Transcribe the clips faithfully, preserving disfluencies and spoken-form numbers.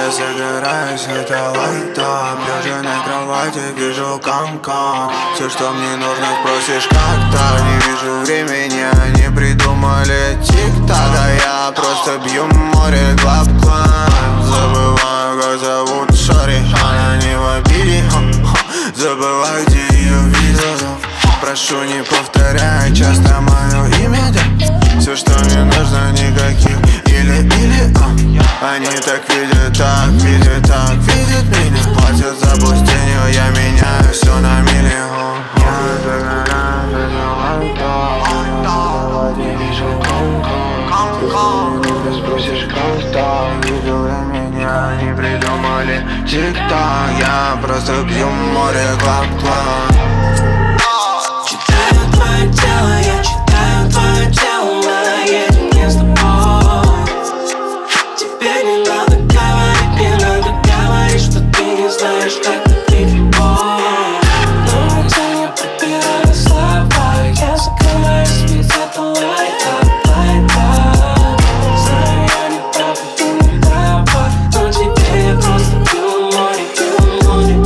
Я загораюсь, это лайта. Лежа на кровати, вижу канкан. Все, что мне нужно, спросишь как-то. Не вижу времени, они придумали тик-так. А я просто бью море глав-клан. Забываю, как зовут шори, она не в обиде. Забываю, где ее видел. Прошу, не повторяй часто мое имя, да. Все, что мне нужно, никаких или-или, а. Они так видят, так видят, так видят меня. Платят за пустыню, я меняю все на миллион. Я загораю, это вижу кон-кон. Ты спросишь, как так? Видел я меня, они придумали тик-так. Я просто бью море клап-клап. Читаю твое тело, я читаю твое тело. Мы едем не с тобой. Тебе не надо говорить, не надо говорить, что ты не знаешь, как ты любовь. Но это не подбирали слова. Я закрываюсь, ведь это лайта, лайта. Знаю, я не прав, и ты не права. Но теперь я просто бью море, бью море.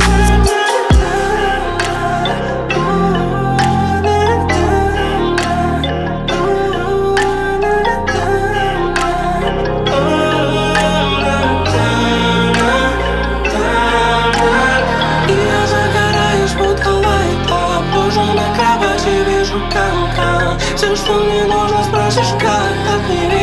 Все, что мне нужно, спросишь, как так не